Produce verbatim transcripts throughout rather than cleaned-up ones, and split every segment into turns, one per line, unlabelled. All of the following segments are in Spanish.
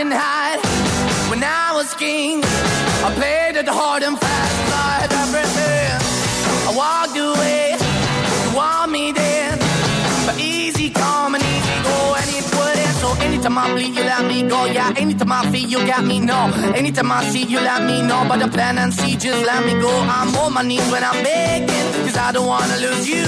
Friday night, when I was king, I played it hard and fast, I had everything. I walked away, you want me then, but easy come and easy go, and it wouldn't. So anytime I bleed, you let me go, yeah. Anytime I feel, you got me, no. Anytime I see, you let me know, but the plan and see, just let me go. I'm on my knees when I'm begging, cause I don't wanna lose you.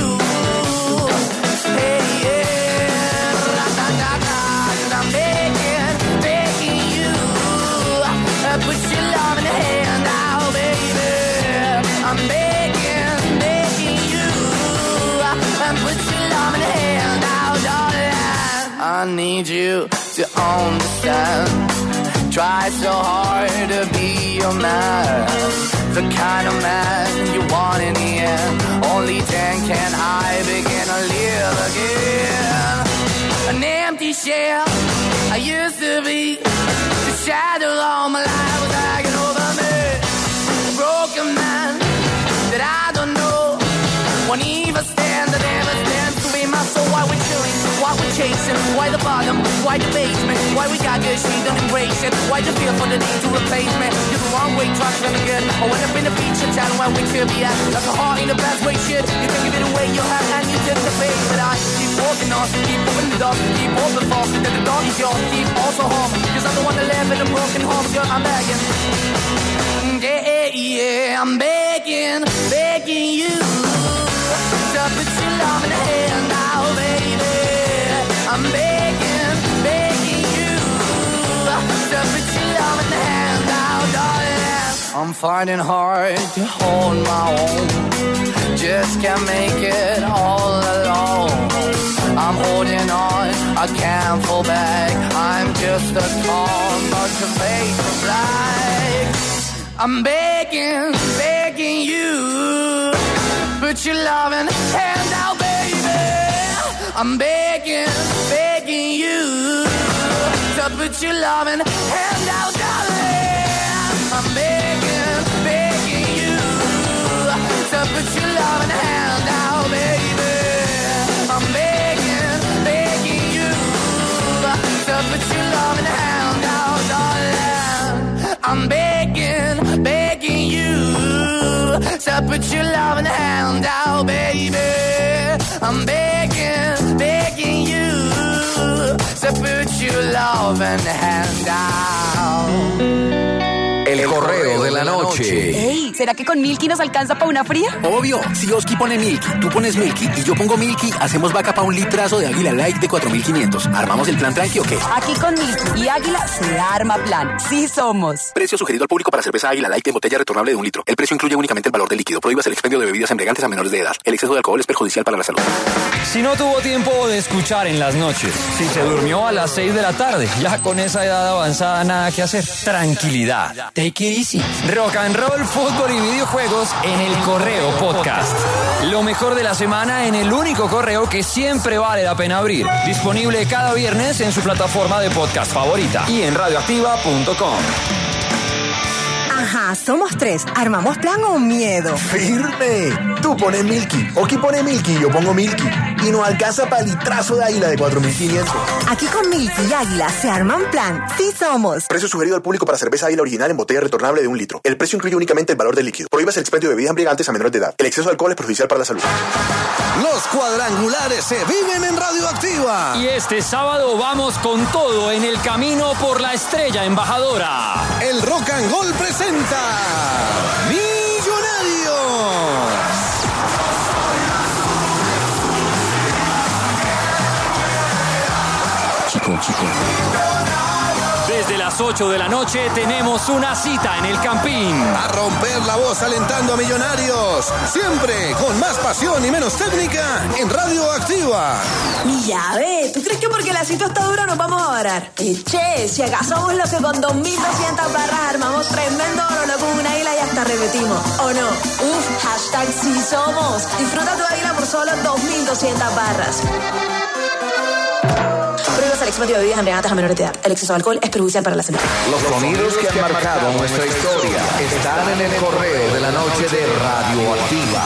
Hey, yeah, ra-da-da-da, cause I'm begging, begging you. Uh, put your love in the hand now, baby. I'm begging, begging you. Uh, put your love in the hand now, darling. I need you to understand. Try so hard to be your man, the kind of man you want in the end. Only then can I begin to live again. An empty shell I used to be, the shadow all my life was hanging over me. A broken man that I don't know won't even stand, that never stands to be my soul. Why we chilling, why we chasing, why the bottom, why the basement, why we got good, she don't embrace it, why the feel for the need to replace me. You're the wrong way, trying to feel good. I went up in the feature town where we could be at, like a heart in the best way, shit. You can give it away, you have, and you take the face. But I keep walking on, keep moving the dog, keep open for, that the dog is yours, keep also home, cause I'm the one that live in a broken home, girl, I'm begging. Yeah, yeah, I'm begging, begging you to put your love in the hand now, baby. I'm begging, begging you to put your love in the hand now, darling. I'm finding hard to hold my own, just can't make it all alone. I'm holding on, I can't fall back, I'm just a call, but the face of black. I'm begging, begging you, put your loving hand out, baby. I'm begging, begging you to put your loving hand out, darling. I'm begging, begging you to put your loving hand out, baby. I'm begging, begging you to put your loving hand out, darling. I'm begging, begging you to put your loving hand out, baby. I'm begging, begging you to put your loving hand out.
El correo de la noche.
Ey, ¿será que con Milky nos alcanza para una fría?
Obvio, si Oski pone Milky, tú pones Milky y yo pongo Milky, hacemos vaca para un litrazo de Águila Light de cuatro mil quinientos. ¿Armamos el plan tranqui o qué?
Aquí con Milky y Águila se arma plan. Sí somos.
Precio sugerido al público para cerveza Águila Light en botella retornable de un litro. El precio incluye únicamente el valor del líquido. Prohíbas el expendio de bebidas embriagantes a menores de edad. El exceso de alcohol es perjudicial para la salud.
Si no tuvo tiempo de escuchar en las noches, si se durmió a las seis de la tarde, ya con esa edad avanzada nada que hacer. Tranquilidad. Take it easy. Rock and roll, fútbol y videojuegos en el Correo Podcast. Lo mejor de la semana en el único correo que siempre vale la pena abrir. Disponible cada viernes en su plataforma de podcast favorita y en radioactiva punto com.
Ajá, somos tres. ¿Armamos plan o miedo?
¡Firme! Tú pones Milky, Oki pone Milky, yo pongo Milky. Y nos alcanza para el litrazo de Águila de cuatro mil quinientos.
Aquí con Milky y Águila se arman plan. Sí somos.
Precio sugerido al público para cerveza Águila original en botella retornable de un litro. El precio incluye únicamente el valor del líquido. Prohíbas el expendio de bebidas embriagantes a menores de edad. El exceso de alcohol es perjudicial para la salud.
Los cuadrangulares se viven en Radioactiva.
Y este sábado vamos con todo en el camino por la estrella embajadora.
El Rock and Roll presenta Millonarios.
Chico, chico. Desde las ocho de la noche tenemos una cita en el Campín.
A romper la voz alentando a Millonarios. Siempre con más pasión y menos técnica en Radioactiva.
Mi llave, ¿tú crees que porque la cita está dura nos vamos a varar? Eche, si acaso somos los que con dos mil doscientas barras armamos tremendo oro con una águila y hasta repetimos, ¿o no? Uf, hashtag sí somos. Disfruta tu águila por solo dos mil doscientas barras. Prohíbas el expendio de bebidas embriagantes a menores de edad. El exceso de alcohol es perjudicial para la salud.
Los sonidos que han marcado nuestra historia están en el correo de la noche de Radioactiva.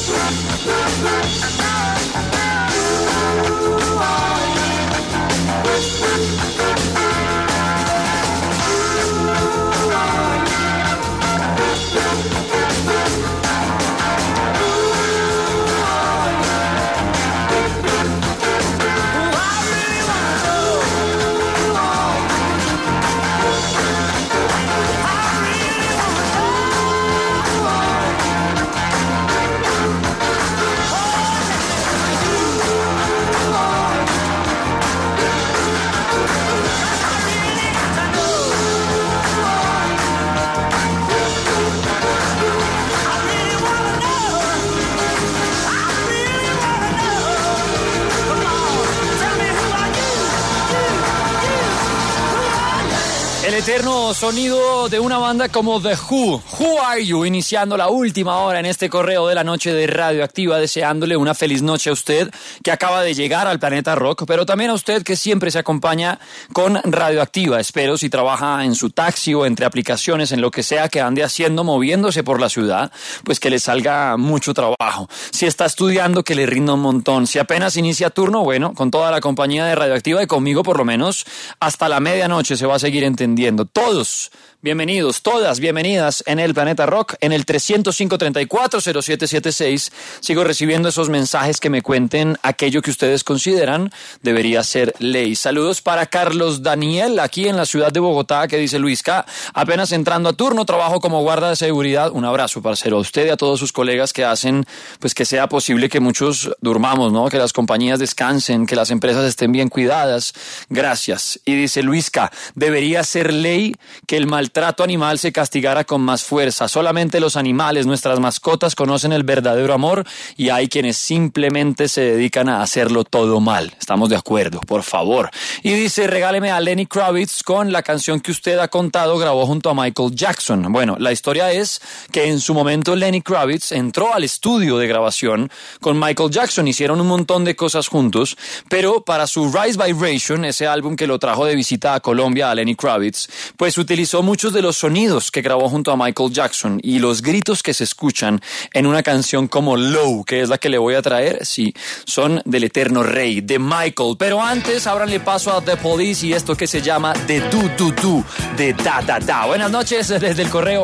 El eterno sonido de una banda como The Who, Who Are You, iniciando la última hora en este correo de la noche de Radioactiva, deseándole una feliz noche a usted que acaba de llegar al Planeta Rock, pero también a usted que siempre se acompaña con Radioactiva. Espero, si trabaja en su taxi o entre aplicaciones, en lo que sea que ande haciendo, moviéndose por la ciudad, pues que le salga mucho trabajo. Si está estudiando, que le rinda un montón. Si apenas inicia turno, bueno, con toda la compañía de Radioactiva y conmigo por lo menos hasta la medianoche se va a seguir entendiendo. Todos bienvenidos, todas bienvenidas en el Planeta Rock, en el trescientos cinco, treinta y cuatro, cero siete siete seis. Sigo recibiendo esos mensajes que me cuenten aquello que ustedes consideran debería ser ley. Saludos para Carlos Daniel, aquí en la ciudad de Bogotá, que dice: Luisca, apenas entrando a turno, trabajo como guarda de seguridad. Un abrazo, parcero, a usted y a todos sus colegas que hacen pues que sea posible que muchos durmamos, ¿no? Que las compañías descansen, que las empresas estén bien cuidadas. Gracias. Y dice Luisca, debería ser ley que el maltrato animal se castigara con más fuerza. Solamente los animales, nuestras mascotas, conocen el verdadero amor y hay quienes simplemente se dedican a hacerlo todo mal. Estamos de acuerdo, por favor. Y dice, regáleme a Lenny Kravitz con la canción que usted ha contado, grabó junto a Michael Jackson. Bueno, la historia es que en su momento Lenny Kravitz entró al estudio de grabación con Michael Jackson, hicieron un montón de cosas juntos, pero para su Rise Vibration, ese álbum que lo trajo de visita a Colombia a Lenny Kravitz, pues utilizó muchos de los sonidos que grabó junto a Michael Jackson y los gritos que se escuchan en una canción como Low, que es la que le voy a traer, sí, son del eterno rey, de Michael. Pero antes, ábranle paso a The Police y esto que se llama The Do Do Do, de Da Da Da. Buenas noches desde el correo.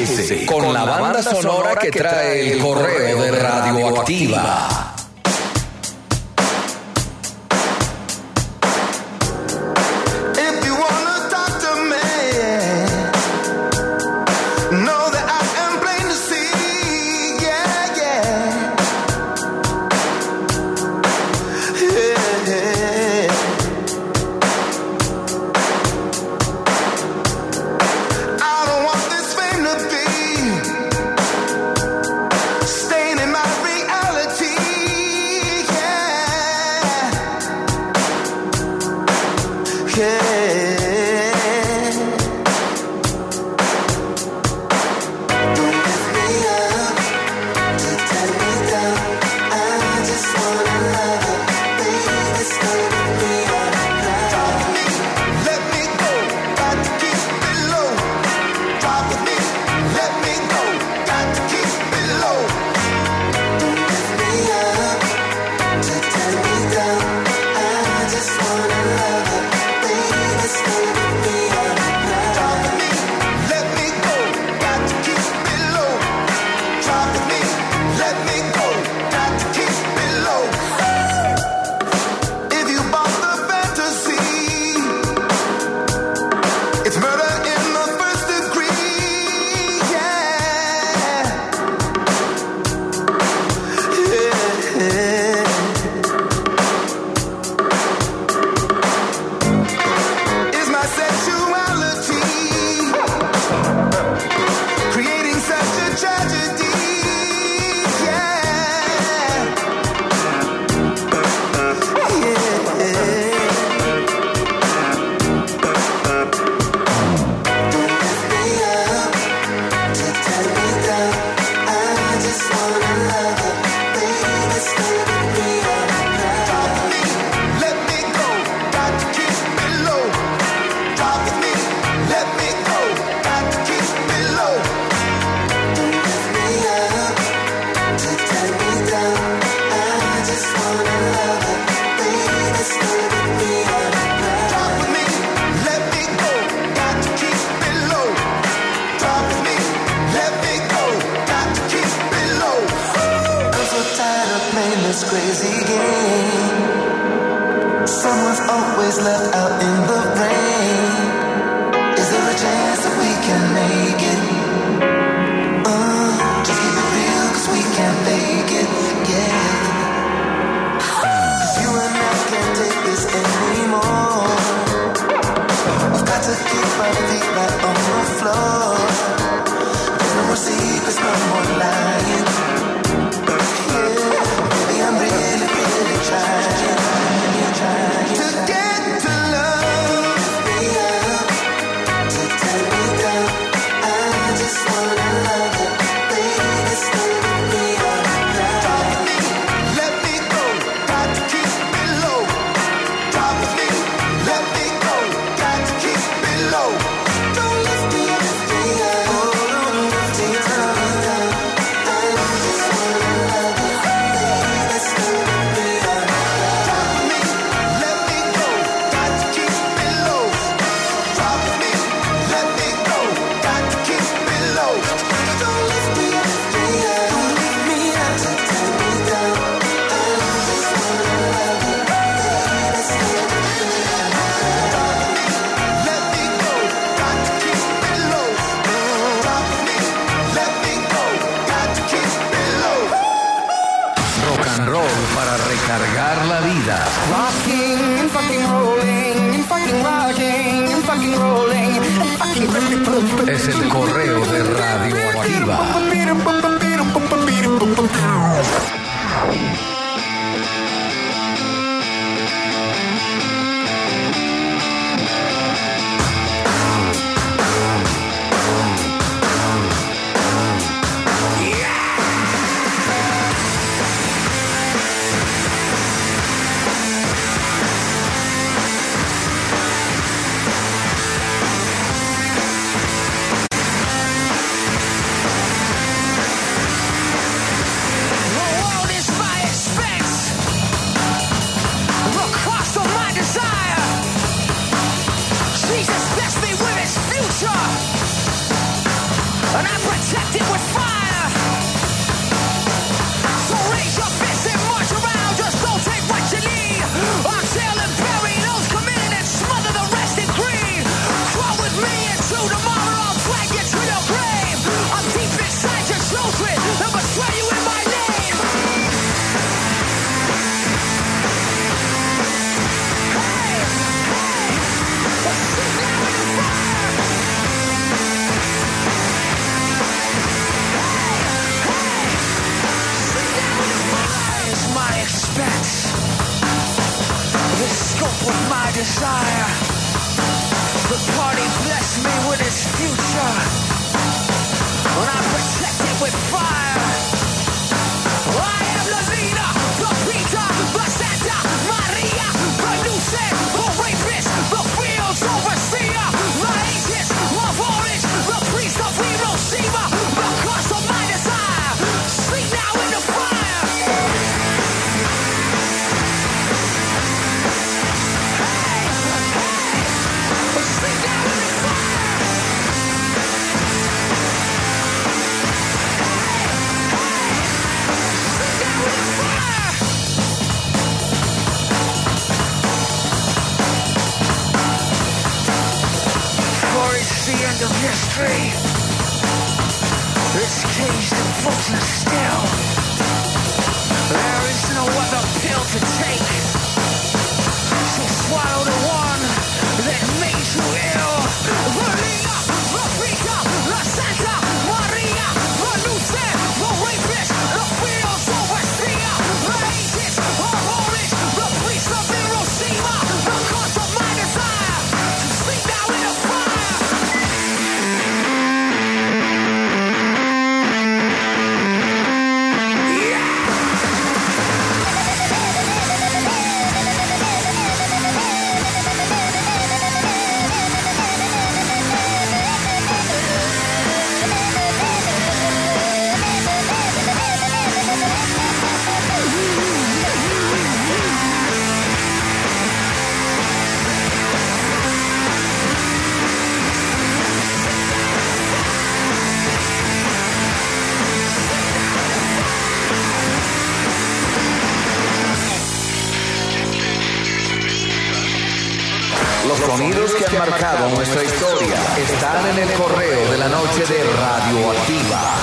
Relájese con la banda sonora que trae el correo de Radioactiva. Es el correo de Radioactiva.
street. It's caged and frozen still. There is no other pill to take. So swallow the one that made you ill. Maria, Rafika, La Santa Maria, the Luce, the rapist, the fields of Westia, the ages of orange, the priest of Hiroshima, the cause of my desire to sleep now in the fire.
Los sonidos que han marcado nuestra historia están en el correo de la noche de Radioactiva.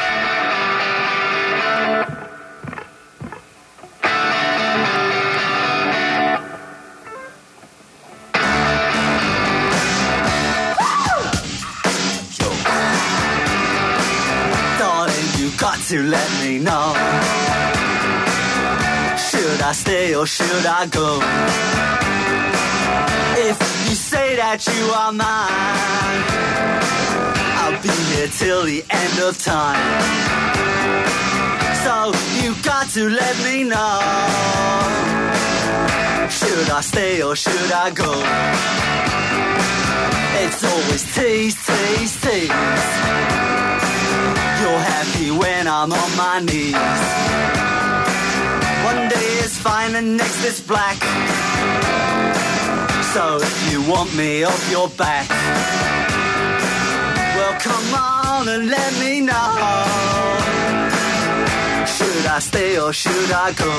Darling, you got to let me know. Should I stay or should I go? If you say that you are mine, I'll be here till the end of time. So you got to let me know. Should I stay or should I go? It's always tease, tease, tease. You're happy when I'm on my knees. One day is fine and next is black. So if you want me off your back, well come on and let me know. Should I stay or should I go?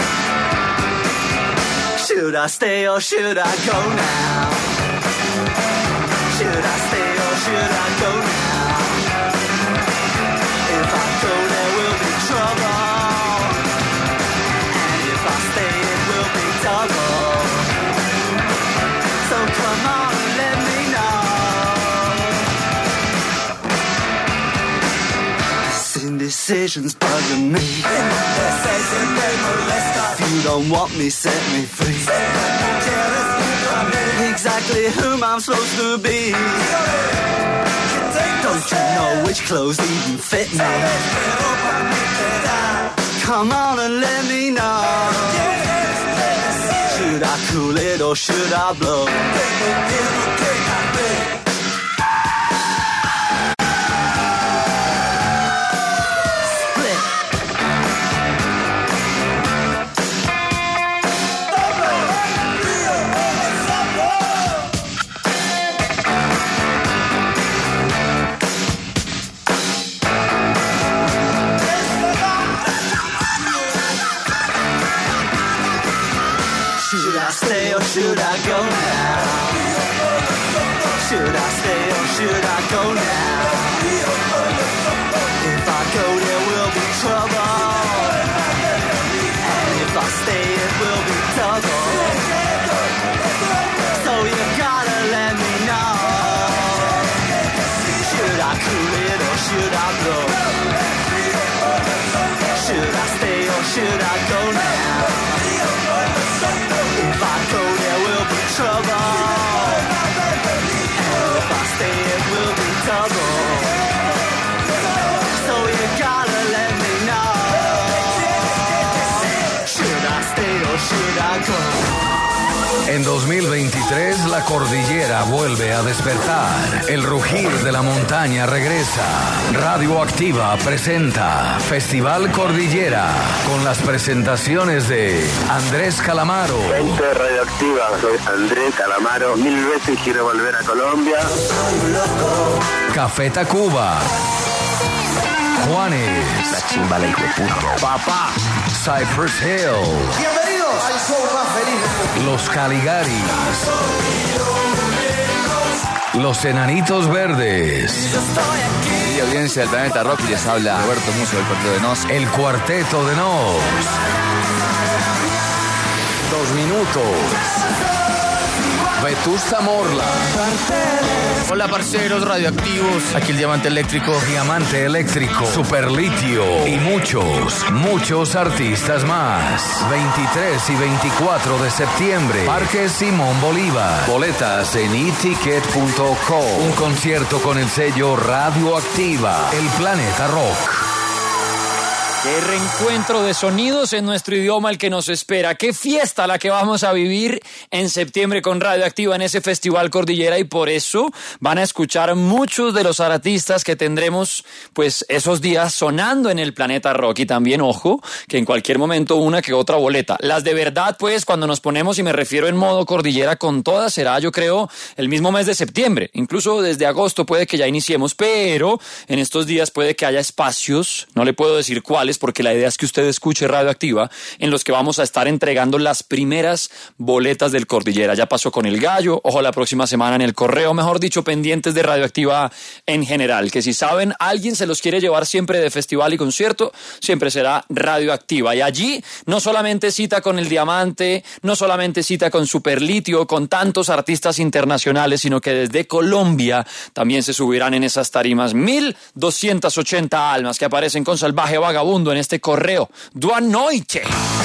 Should I stay or should I go now? Should I stay or should I go now? If I go there will be trouble, and if I stay it will be double. So come on and let me know. This indecision's bugging me. If you don't want me, set me free. Exactly whom I'm supposed to be. Don't you know which clothes even fit me? Come on and let me know. Should I cool it or should I blow? Split. Should I stay or should I go now? Should I stay or should I go now? If I go there will be trouble, and if I stay it will be double. So you gotta let me know. Should I cool it or should I blow? Should I stay or should I go now? If I go there will be trouble, and if I stay it will be double. So you gotta let me know. Should I stay or should I go?
En dos mil veintitrés la cordillera vuelve a despertar. El rugir de la montaña regresa. Radioactiva presenta Festival Cordillera con las presentaciones de Andrés Calamaro.
Gente Radioactiva, soy Andrés Calamaro. Mil veces quiero volver a Colombia.
Café Tacuba. Juanes.
La chimba la hijo de puta.
Papá. Cypress Hill.
Bienvenidos al show más feliz.
Los Caligaris. Los Enanitos Verdes.
Y audiencia del Planeta Rock, y les habla Roberto Musso del Cuarteto de Nos.
El Cuarteto de Nos. Dos minutos. Vetusta Morla.
Hola parceros radioactivos, aquí el Diamante Eléctrico.
Diamante Eléctrico, Superlitio y muchos, muchos artistas más. veintitrés y veinticuatro de septiembre, Parque Simón Bolívar. Boletas en e ticket punto com. Un concierto con el sello Radioactiva, el Planeta Rock.
Qué reencuentro de sonidos en nuestro idioma el que nos espera. Qué fiesta la que vamos a vivir en septiembre con Radioactiva en ese Festival Cordillera, y por eso van a escuchar muchos de los artistas que tendremos pues esos días sonando en el Planeta Rock. Y también, ojo, que en cualquier momento una que otra boleta. Las de verdad, pues, cuando nos ponemos, y me refiero en modo Cordillera con todas, será, yo creo, el mismo mes de septiembre. Incluso desde agosto puede que ya iniciemos, pero en estos días puede que haya espacios, no le puedo decir cuáles, porque la idea es que usted escuche Radioactiva, en los que vamos a estar entregando las primeras boletas del Cordillera. Ya pasó con el Gallo, ojo la próxima semana en el Correo, mejor dicho, pendientes de Radioactiva en general, que si saben, alguien se los quiere llevar siempre de festival y concierto, siempre será Radioactiva. Y allí no solamente cita con el Diamante, no solamente cita con Superlitio, con tantos artistas internacionales, sino que desde Colombia también se subirán en esas tarimas mil doscientas ochenta almas que aparecen con Salvaje Vagabundo en este Correo. Boa noite.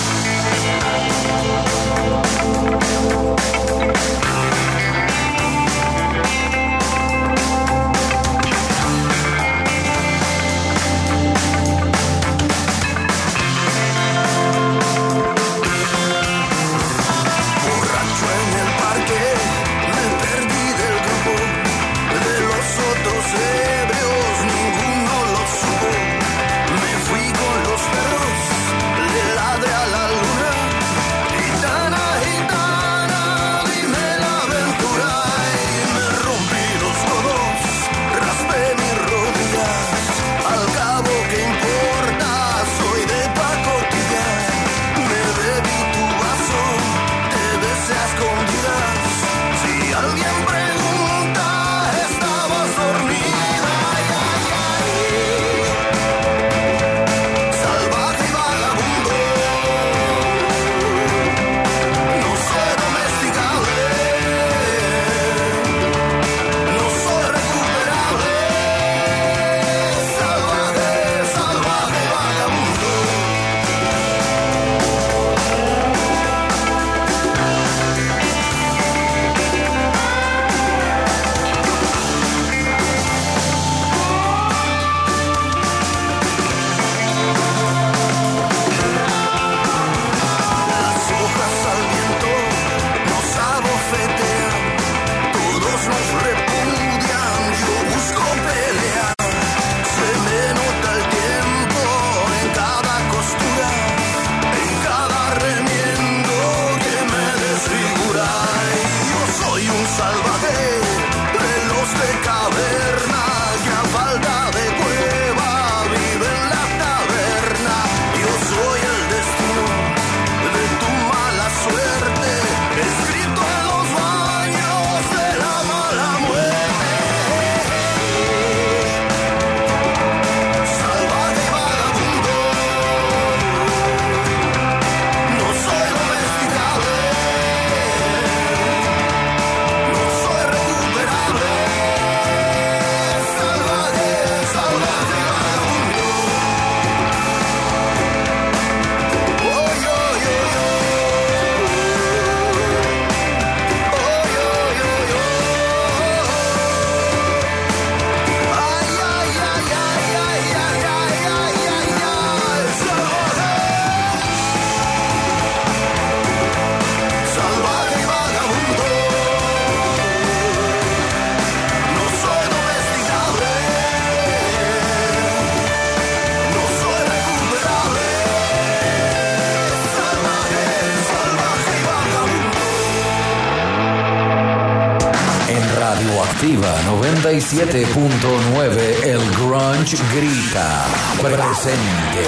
noventa y siete punto nueve El Grunge grita presente.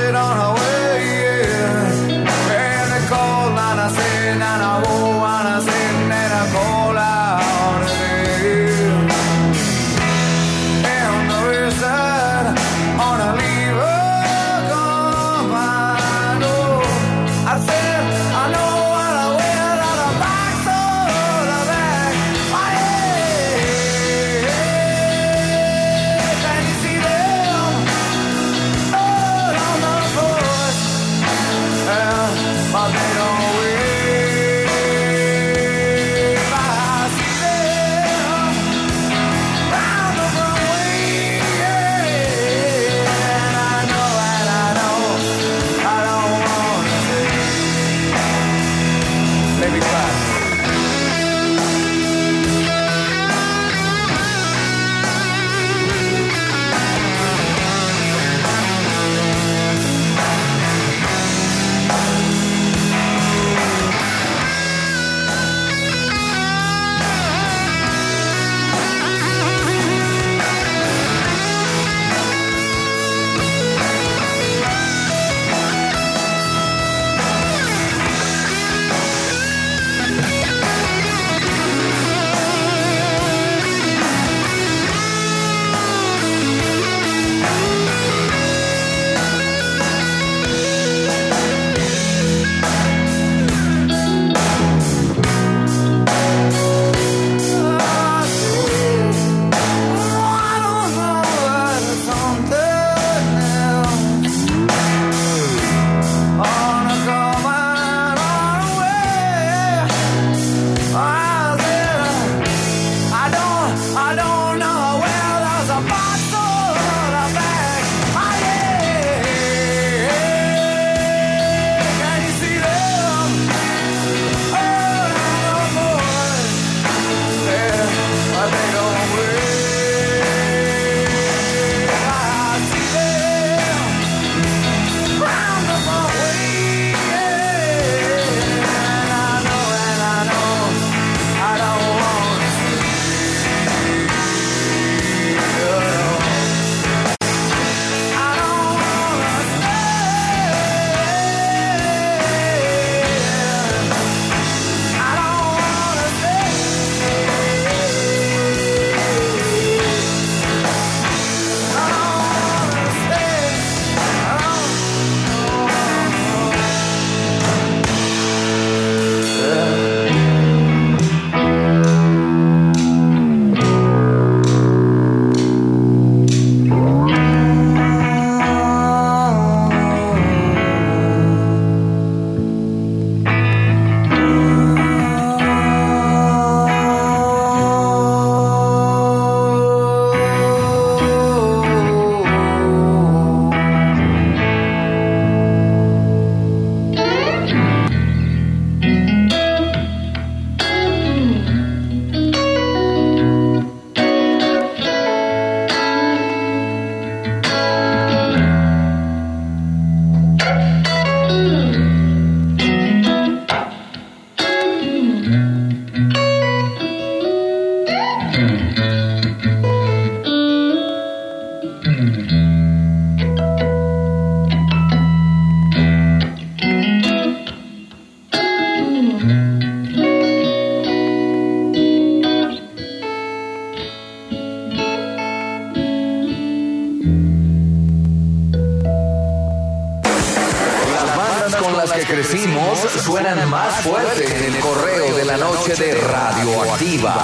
started on our way, yeah. When they called and I said, and I oh, and I said, and I called out again. And the rest said, on a leave her come, I know. I said, I know what I will, and I'm back, so I'm back. Oh, yeah. Can you see them? Oh, on the porch. Yeah, but they don't wave. I see them round the runway, yeah. And I know, and I know, I don't wanna say. Maybe five.
Crecimos suenan más fuerte en el correo de la noche de Radioactiva.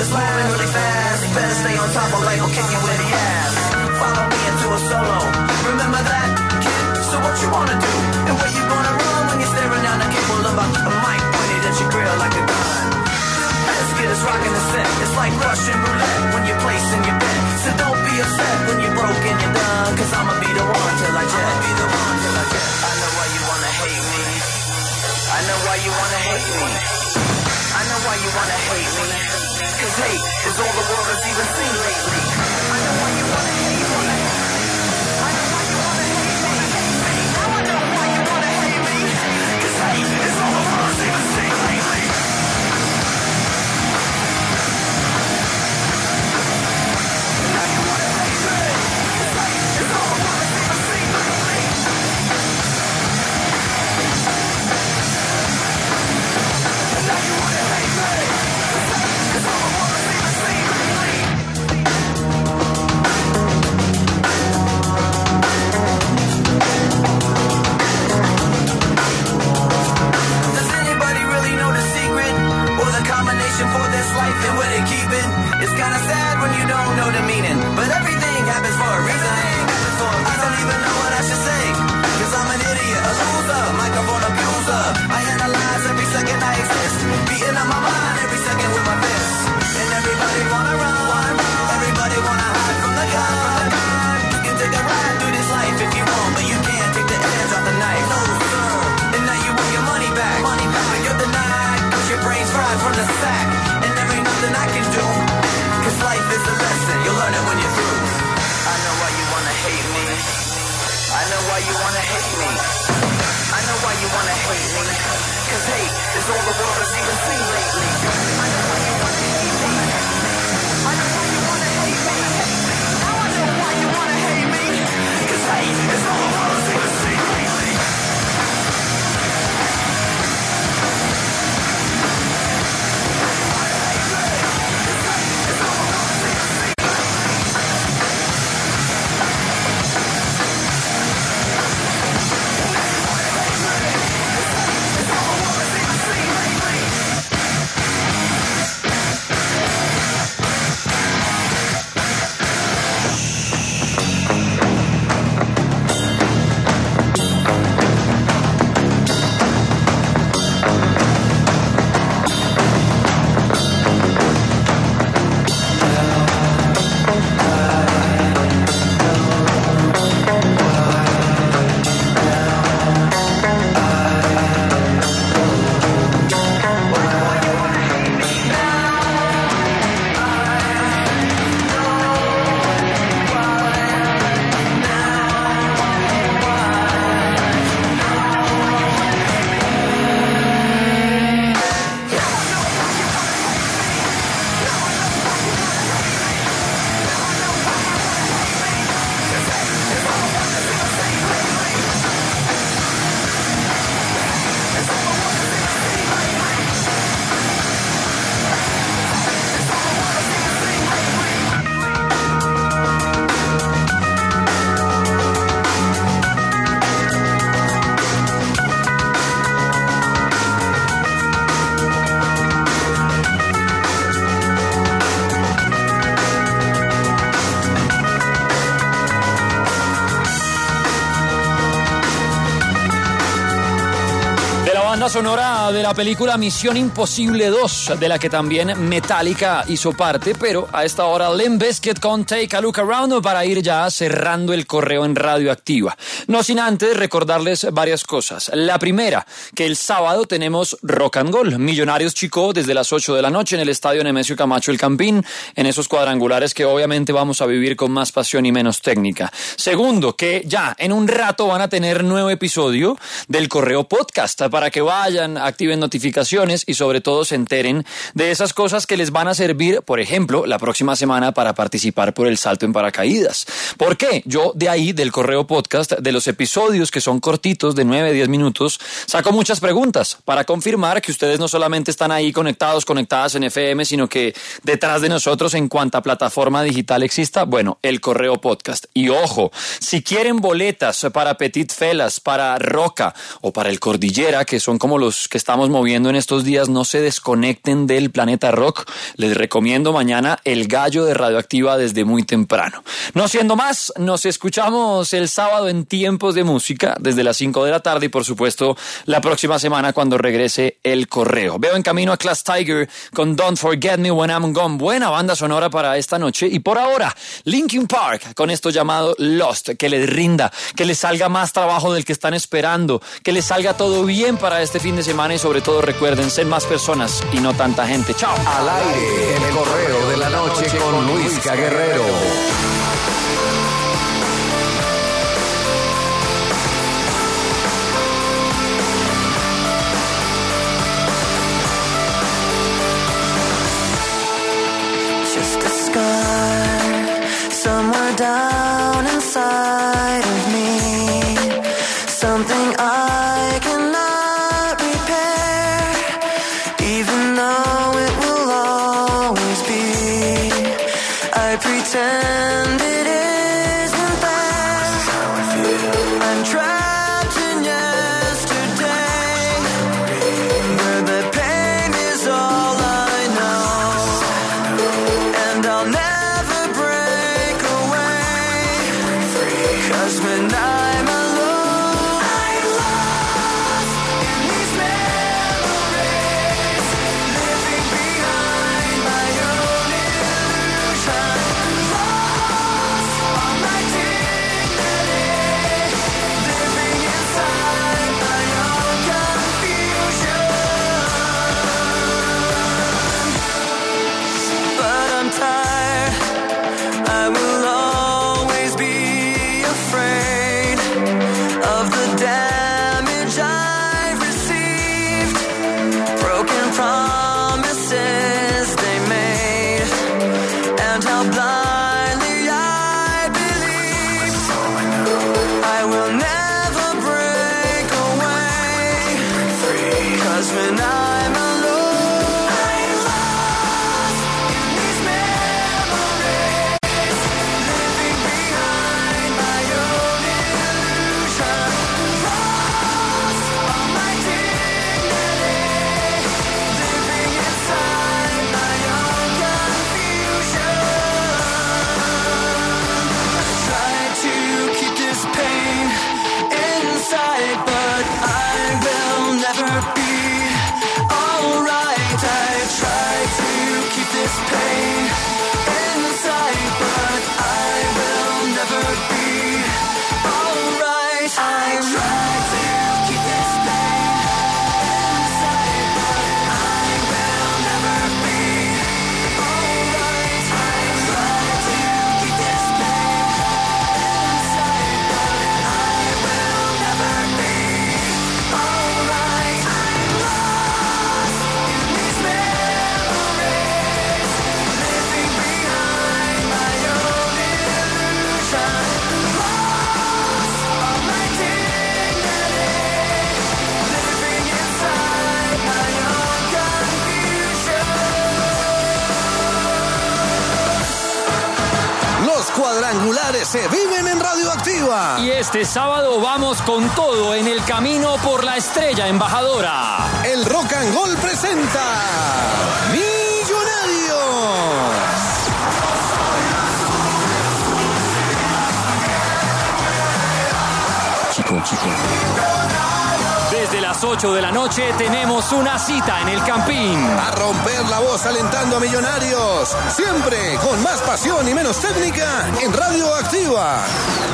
that's moving really fast. Better stay on top or life will kick you in the ass. Follow me into a solo. Remember that, kid? So what you wanna do? And where you gonna run when you're staring down the cable of a, a mic pointed at your grill like a gun? Let's get us rocking the set. It's like Russian roulette when you're placing your bet. So don't be upset when you're broke and you're done. Cause I'ma be the one till I jet. I'ma be the one till I jet. I know why you wanna hate me. I know why you wanna hate me. I know why you wanna hate me. Cause hate is all the world has even seen lately. I know why you wanna hate me. I know why you wanna hate me. Now I know why you wanna hate me. Cause hate is all the world has even seen lately. Now you wanna hate me. Cause hate is all the world has even seen lately. Now you wanna hate me. Cause all the world has even seen lately. Does anybody really know the secret? Or the combination for this life and what they keep it? It's kinda sad when you don't know the meaning. But everything happens for a reason. I don't even know what I should say. Cause I'm an idiot, a loser, microphone abuser. I analyze every second I exist. Beating up my mind every second with my fists. And everybody wanna run. Everybody wanna hide from the gun. You can take a ride through this life if you want, but you can't take the edge off the knife. No, sir. And now you want your money back. Money back. But you're denied cause your brain's fried from the sack. And there ain't nothing I can do. Cause life is a lesson, you'll learn it when you're through. I know why you wanna hate me. I know why you wanna hate me. I know why you wanna hate me. Cause hate is all the world has even seen lately. I know why you wanna hate me. I know why you wanna hate me. Now I know why you wanna hate me. Cause hate is all the world has even seen lately.
Sonora de la película Misión Imposible dos, de la que también Metallica hizo parte, pero a esta hora Limp Bizkit con Take a Look Around para ir ya cerrando el correo en Radioactiva. No sin antes recordarles varias cosas. La primera, que el sábado tenemos Rock and Gold, Millonarios Chicó desde las ocho de la noche en el Estadio Nemesio Camacho El Campín, en esos cuadrangulares que obviamente vamos a vivir con más pasión y menos técnica. Segundo, que ya en un rato van a tener nuevo episodio del Correo Podcast para que vayan, activen notificaciones y sobre todo se enteren de esas cosas que les van a servir, por ejemplo, la próxima semana para participar por el salto en paracaídas. ¿Por qué? Yo de ahí, del Correo Podcast, de los episodios que son cortitos de nueve a diez minutos, saco muchas preguntas para confirmar que ustedes no solamente están ahí conectados, conectadas en F M, sino que detrás de nosotros, en cuanta plataforma digital exista, bueno, el Correo Podcast. Y ojo, si quieren boletas para Petit Felas, para Roca o para el Cordillera, que son como como los que estamos moviendo en estos días no se desconecten del planeta rock, les recomiendo mañana El Gallo de Radioactiva desde muy temprano. No siendo más, nos escuchamos el sábado en Tiempos de Música desde las cinco de la tarde y por supuesto la próxima semana cuando regrese El Correo. Veo en camino a Class Tiger con Don't Forget Me When I'm Gone. Buena banda sonora para esta noche. Y por ahora, Linkin Park con esto llamado Lost. Que les rinda, que les salga más trabajo del que están esperando, que les salga todo bien para este fin de semana y sobre todo recuerden ser más personas y no tanta gente. Chao.
Al aire, en El Correo de la Noche con Luisca Guerrero.
Just a scar somewhere down inside of me, something I cannot repair, even though it will always be. I pretend it isn't there. That's how I feel. I'm trapped in yesterday, where the pain is all I know, and I'll never break away. 'Cause when I'm alone, I'm lost in these memories, living behind my own illusion, lost all my dignity, living inside my own confusion. But I'm tired, I will always be afraid of the damage I've received, broken promises they made, and how blindly I believed. I will never break away, 'cause when I'm alone, I'm lost in these memories, living behind my own illusion, lost all my dignity, living inside my own confusion. I try to keep this pain inside, but I will never be alright. I try to keep this pain inside, but I will never be alright. I try to keep this pain inside, but I will never be alright. I try to keep this pain inside, but I will never be alright. I'm lost in these memories, living behind my own illusion, lost all my dignity, living inside my own confusion.
Los cuadrangulares se viven en Radioactiva.
Y este sábado vamos con todo en el camino por la estrella embajadora.
El Rock and Roll presenta Millonarios.
Chico, chico. Desde las ocho de la noche tenemos una cita en el Campín.
A romper la voz alentando a Millonarios. Siempre con más pasión y menos técnica en Radioactiva.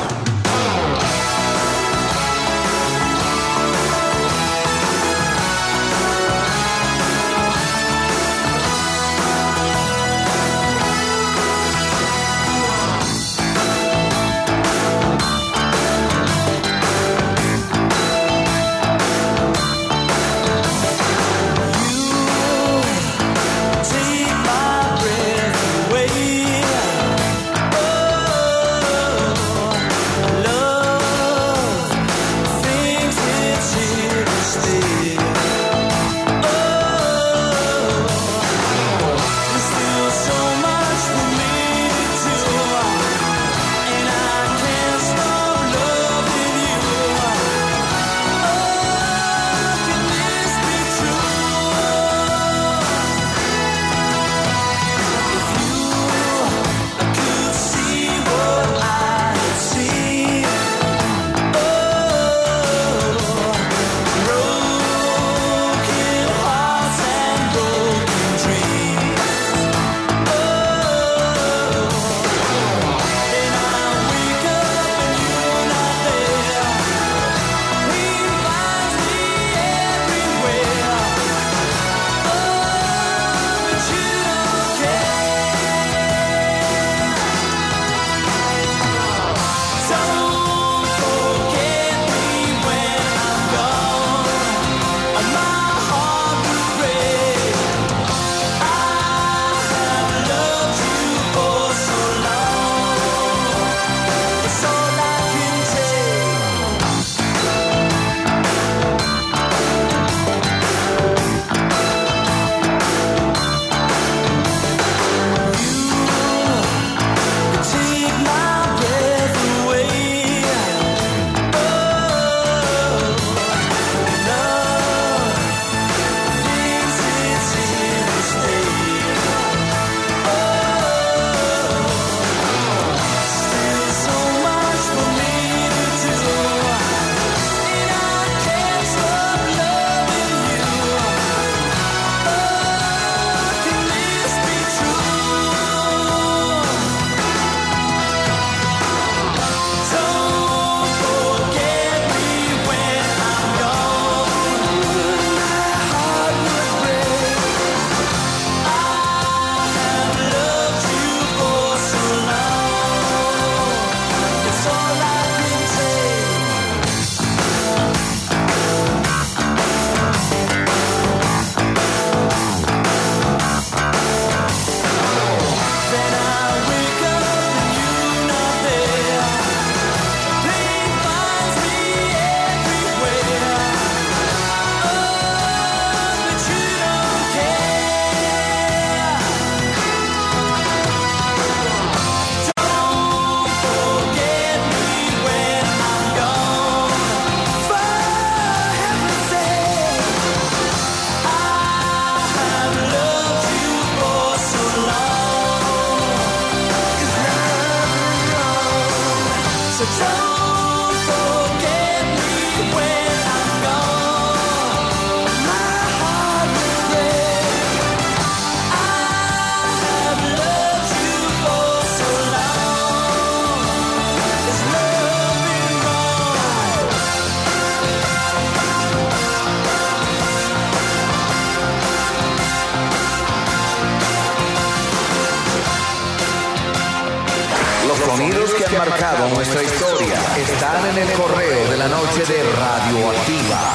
Take my breath away. Oh,
Los sonidos que han marcado nuestra historia están en el correo de la noche de Radioactiva.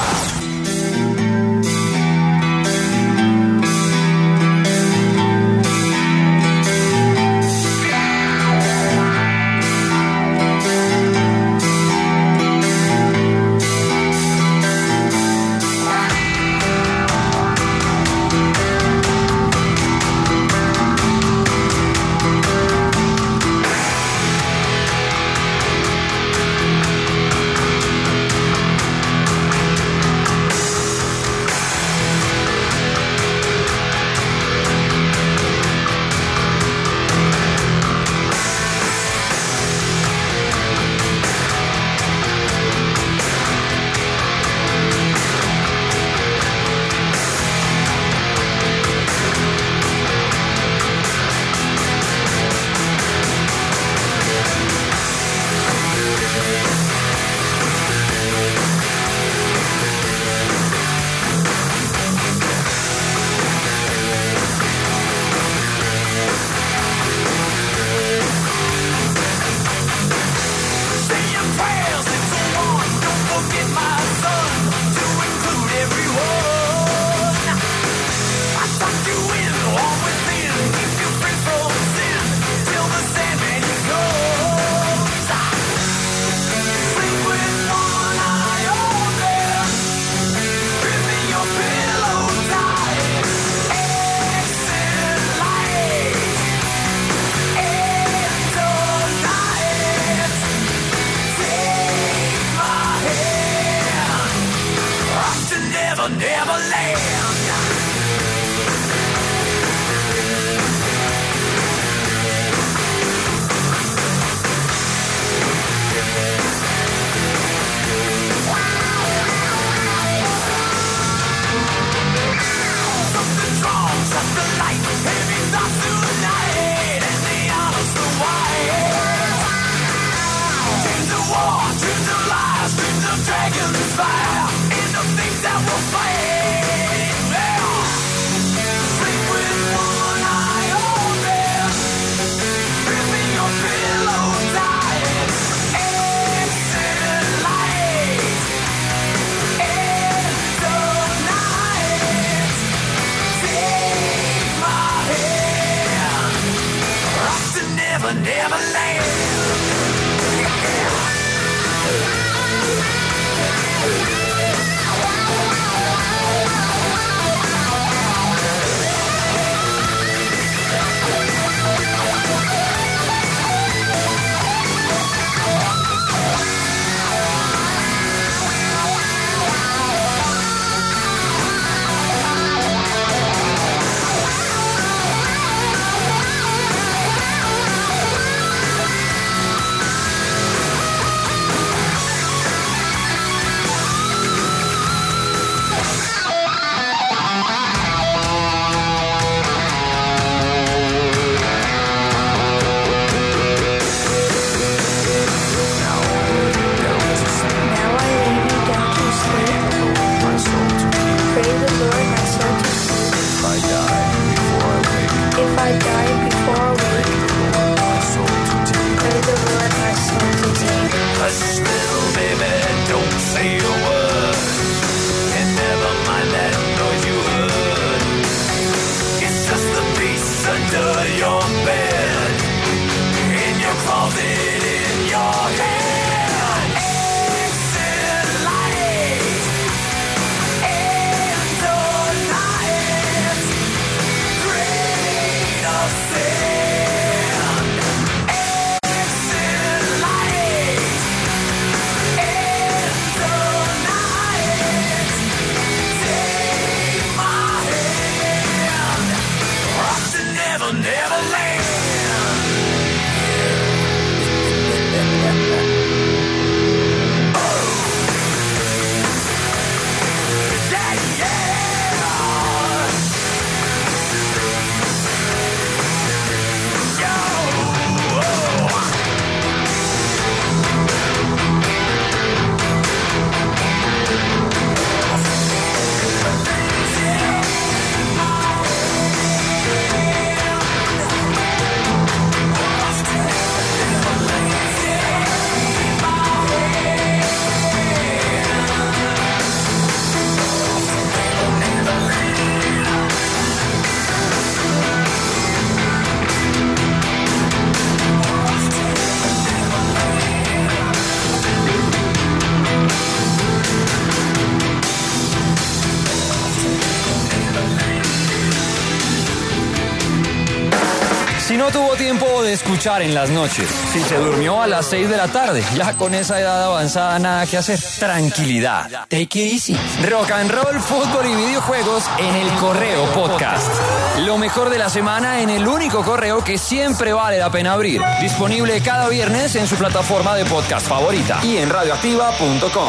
tiempo de escuchar en las noches. Si se durmió a las seis de la tarde, ya con esa edad avanzada nada que hacer. Tranquilidad. Take it easy. Rock and roll, fútbol y videojuegos en El Correo Podcast. Lo mejor de la semana en el único correo que siempre vale la pena abrir. Disponible cada viernes en su plataforma de podcast favorita y en radioactiva punto com.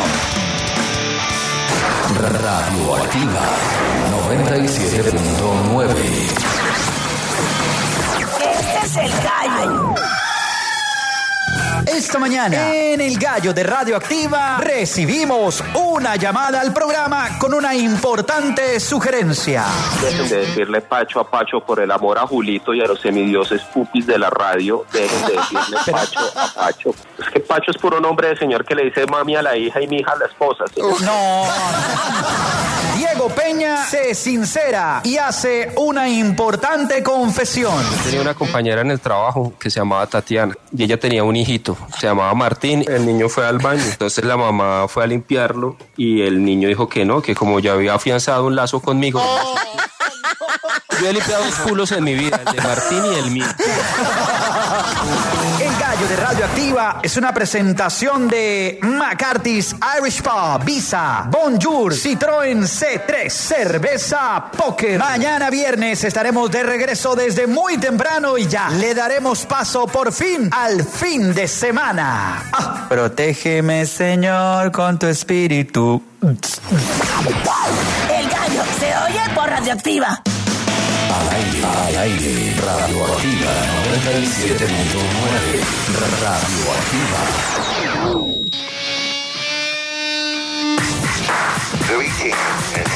Radioactiva noventa y siete punto nueve.
Este es el gallo.
Esta mañana, en El Gallo de Radioactiva, recibimos una llamada al programa con una importante sugerencia.
Dejen de decirle Pacho a Pacho por el amor a Julito y a los semidioses pupis de la radio. Dejen de decirle Pacho a Pacho. Es que Pacho es puro nombre de señor que le dice mami a la hija y mi hija a la esposa. ¿Sí?
No. Diego Peña se sincera y hace una importante confesión.
Tenía una compañera en el trabajo que se llamaba Tatiana y ella tenía un hijito, se llamaba Martín. El niño fue al baño, entonces la mamá fue a limpiarlo y el niño dijo que no, que como ya había afianzado un lazo conmigo. Yo he limpiado dos culos en mi vida, el de Martín y el mío.
El Gallo de Radioactiva es una presentación de McCarthy's Irish Pub, Visa, Bonjour, Citroën C tres, Cerveza Póker. Mañana viernes estaremos de regreso desde muy temprano y ya le daremos paso por fin al fin de semana. Ah.
Protégeme, Señor, con tu espíritu.
El Gallo se oye por Radioactiva.
Al aire, al aire, Radioactiva noventa y siete punto nueve. Radioactiva.
Greetings.